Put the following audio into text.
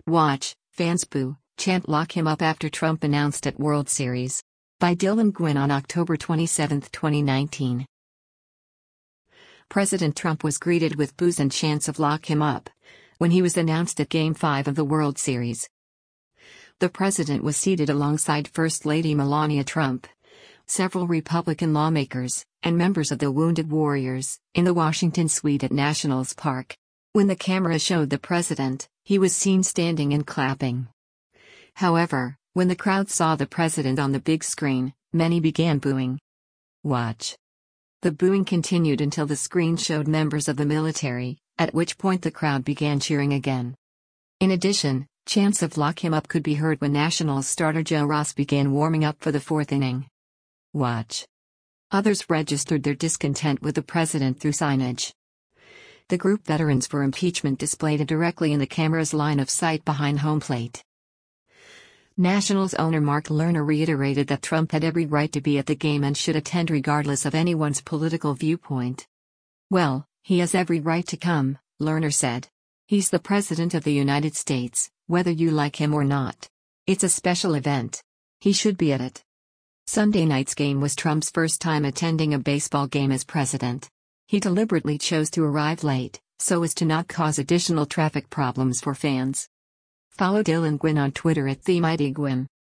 Watch, fans boo, chant lock him up after Trump announced at World Series. By Dylan Gwynn on October 27, 2019. President Trump was greeted with boos and chants of lock him up when he was announced at Game 5 of the World Series. The president was seated alongside First Lady Melania Trump, several Republican lawmakers, and members of the Wounded Warriors, in the Washington suite at Nationals Park. When the camera showed the president, he was seen standing and clapping. However, when the crowd saw the president on the big screen, many began booing. Watch. The booing continued until the screen showed members of the military, at which point the crowd began cheering again. In addition, chants of lock him up could be heard when Nationals starter Joe Ross began warming up for the fourth inning. Watch. Others registered their discontent with the president through signage. The group Veterans for Impeachment displayed it directly in the camera's line of sight behind home plate. Nationals owner Mark Lerner reiterated that Trump had every right to be at the game and should attend regardless of anyone's political viewpoint. "Well, he has every right to come," Lerner said. "He's the President of the United States, whether you like him or not. It's a special event. He should be at it." Sunday night's game was Trump's first time attending a baseball game as president. He deliberately chose to arrive late, so as to not cause additional traffic problems for fans. Follow Dylan Gwynn on Twitter at TheMightyGwynn.